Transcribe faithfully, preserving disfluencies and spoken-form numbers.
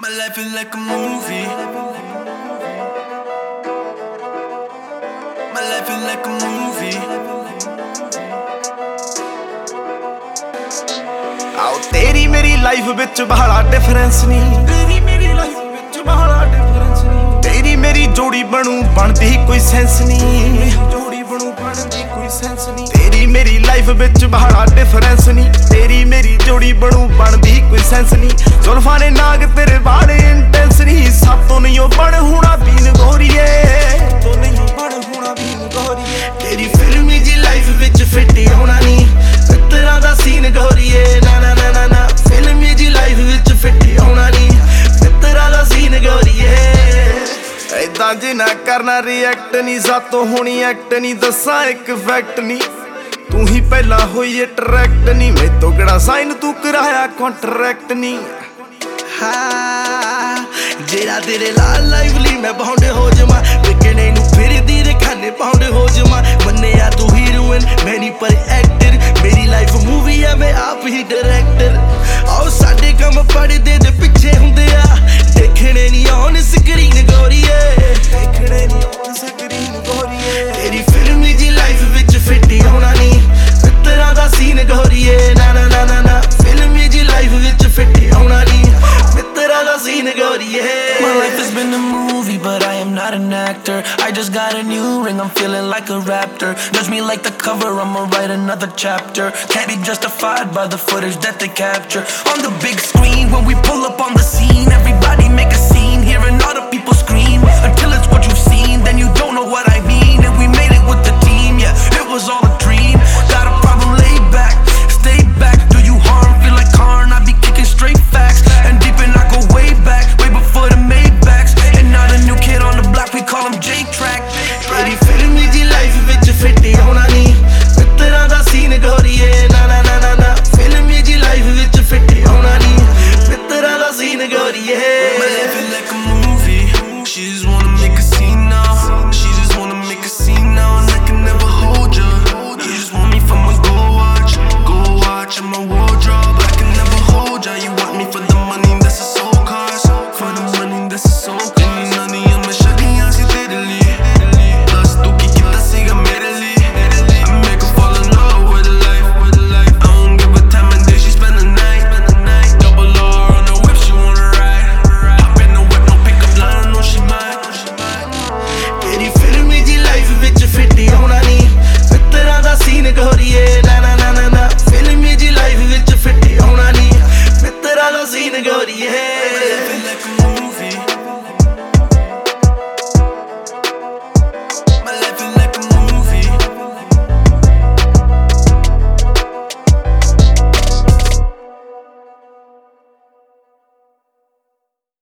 My life is like a movie. My life is like a movie. ਆਓ ਤੇਰੀ ਮੇਰੀ life ਵਿੱਚ ਬੜਾ ਡਿਫਰੈਂਸ ਨਹੀਂ, ਤੇਰੀ ਮੇਰੀ ਲਾਈਫ ਵਿੱਚ ਬੜਾ ਡਿਫਰੈਂਸ ਨਹੀਂ। ਤੇਰੀ ਮੇਰੀ ਜੋੜੀ ਬਣੂ ਬਣਦੀ ਕੋਈ ਸੈਂਸ ਨਹੀਂ, ਜੋੜੀ ਬਣੂ ਬਣਦੀ ਕੋਈ ਸੈਂਸ ਨਹੀਂ। ਤੇਰੀ ਮੇਰੀ ਲਾਈਫ ਵਿੱਚ ਬੜਾ ਡਿਫਰੈਂਸ ਨਹੀਂ, ਤੇਰੀ ਮੇਰੀ ਜੋੜੀ ਬਣੂ ਬਣਦੀ ਕੋਈ ਸੈਂਸ ਨਹੀਂ। ਜ਼ੁਲਫਾਂ ਨੇ ਨਾਗ ਤੇਰੇ ਬਾੜੇ ਇੰਟੈਂਸ ਨਹੀਂ, ਸਭ ਤੋਂ ਨਹੀਂ ਉਹ ਬਣ ਹੋਣਾ ਬੀਨ ਗੋਰੀਏ, ਤੋਂ ਨਹੀਂ ਬਣ ਹੋਣਾ ਬੀਨ ਗੋਰੀਏ। ਤੇਰੀ ਫਿਲਮੀ ਜੀ ਲਾਈਫ ਵਿੱਚ ਫਿੱਟ ਹੋਣਾ ਨਹੀਂ, ਮਿੱਤਰਾਂ ਦਾ ਸੀਨ ਗੋਰੀਏ। ਨਾ ਨਾ ਨਾ ਨਾ ਨਾ ਫਿਲਮੀ ਜੀ ਲਾਈਫ ਵਿੱਚ ਫਿੱਟ ਹੋਣਾ ਨਹੀਂ, ਮਿੱਤਰਾਂ ਦਾ ਸੀਨ ਗੋਰੀਏ। ਏਦਾਂ ਜੇ ਨਾ ਕਰਨਾ ਰਿਐਕਟ ਨਹੀਂ, ਸਾਤੋਂ ਹੋਣੀ ਐਕਟ ਨਹੀਂ, ਦੱਸਾਂ ਇੱਕ ਫੈਕਟ ਨਹੀਂ, ਤੂੰ ਹੀ ਪਹਿਲਾਂ ਹੋਈ ਅਟਰੈਕਟ ਨਹੀਂ। ਮੈਥੋਂ ਕਿਹੜਾ ਸਾਈਨ ਤੂੰ ਕਰਾਇਆ ਕੰਟਰੈਕਟ ਨਹੀਂ। ਹਾਂ ਜਿਹੜਾ ਤੇਰੇ ਲਾਲ ਲਾਈਵਲੀ ਮੈਂ ਬਾਉਂਡ ਹੋ ਜਾਵਾਂ, ਵਿਕਣੇ ਨੂੰ ਫਿਰਦੀ ਦੇ ਖਾਨੇ ਪਾਉਂਡ ਹੋ ਜਾਵਾਂ। ਮੰਨਿਆ ਤੂੰ ਹੀਰੋਇਨ ਮੈਂ ਨਹੀਂ ਪਰ ਐਕਟਰ, ਮੇਰੀ ਲਾਈਫ ਮੂਵੀ ਆ ਮੈਂ ਆਪ ਹੀ ਡਾਇਰੈਕਟਰ। ਆਓ ਸਾਡੇ ਕੰਮ ਪੜਦੇ ਦੇ ਪਿੱਛੇ ਹੁੰਦੇ ਆ, ਦੇਖਣੇ ਨਹੀਂ ਔਨ ਸਕਰੀਨ ਗੋਰੀਏ, ਦੇਖਣੇ ਨਹੀਂ ਔਨ ਸਕਰੀਨ ਗੋਰੀਏ। ਤੇਰੀ ਫਿਲਮੀ ਜੀ ਲਾਈਫ ਵਿੱਚ ਫਿੱਟ ਹੋਣਾ ਨਹੀਂ, ਮਿੱਤਰਾਂ ਦਾ ਸੀਨ ਗੋਰੀਏ। ਨਾ ਨਾ ਨਾ ਨਾ ਨਾ ਫਿਲਮੀ ਜੀ ਲਾਈਫ ਵਿੱਚ ਫਿੱਟ ਹੋਣਾ ਨਹੀਂ, ਮਿੱਤਰਾਂ ਦਾ ਸੀਨ ਗੋਰੀਏ। My life has been a movie, but I am not an actor. I just got a new ring, I'm feeling like a raptor. Judge me like the cover, I'ma write another chapter. Can't be justified by the footage that they capture on the big screen when we pull up